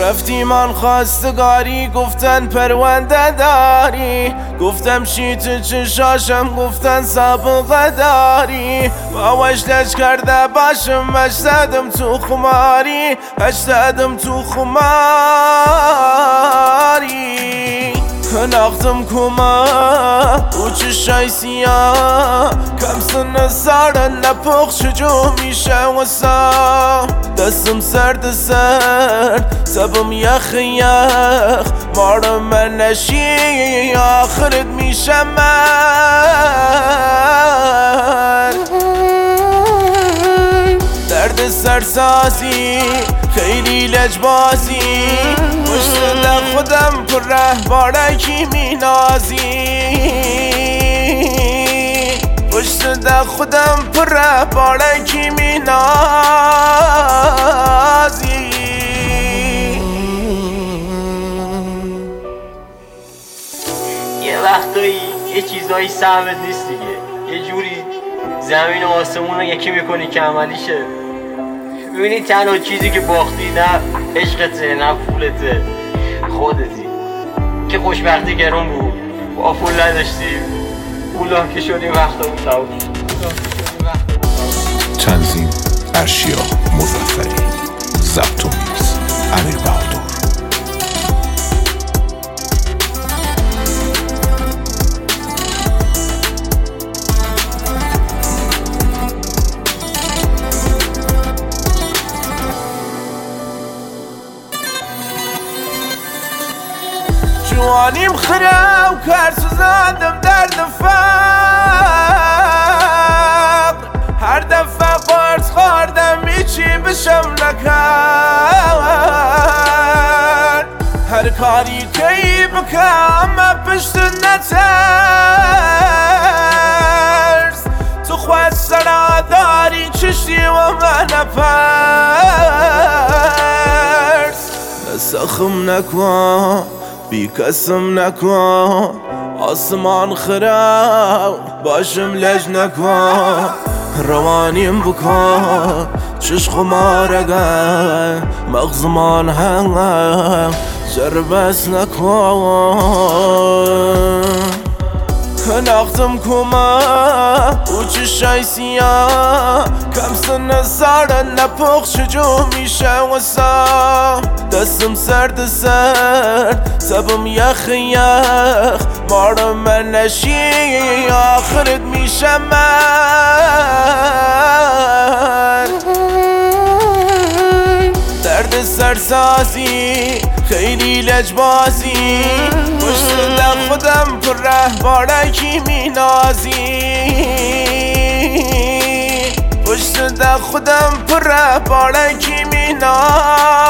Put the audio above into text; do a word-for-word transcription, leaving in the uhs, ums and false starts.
رفتی من خواستگاری گفتن پرونده داری، گفتم شی تو چشاشم گفتن سابقه داری. باوش لج کرده باشم هشتادم تو خماری، هشتادم تو خماری. ناختم کما او چشای سیاه کم سن سارن نپخ چجو میشه وسا. دستم سرد سرد سبم یخ یخ مارم من نشی آخرت میشه من. درد سرسازی خیلی لجبازی پشت در خودم پر رهباره کی می نازی، پشت در خودم پر رهباره کی می نازی. یه وقتایی یه چیزایی سهمت نیست دیگه، یه جوری زمین و آسمون رو یکی میکنی که عملیشه. ببینی تنها چیزی که باختی نه عشقته نه پولته، خودتی که خوشبختی گرون بود. با پول نداشتیم، پولا که شدیم وقتمون تموم. تنظیم ارشیا مظفری، ضبط و میکس امیر بهادر. جوانیم خره و کار سوزاندم درد فقر، هر دفعه قرص خوردم هیچی بشم نکرد. هر کاری که بکم پشت نترس، تو خود سرا داری چشتی و من نپرس. نسخم نکن بی کسم نکن، آسمان خراب باشم لج نکن. روانیم بکن چش خمارگه مغزمان هم جربس نکن. ناختم کما او چشای سیاه کم سن سارن نپخ چجو میشه وسا. دستم سرد سرد سبم یخ یخ مارم من نشی آخرت میشه من. درد سرسازی خیلی لجبازی پشت در خودم پر رهباره کی می نازی، پشت در خودم پر رهباره کی می نازی.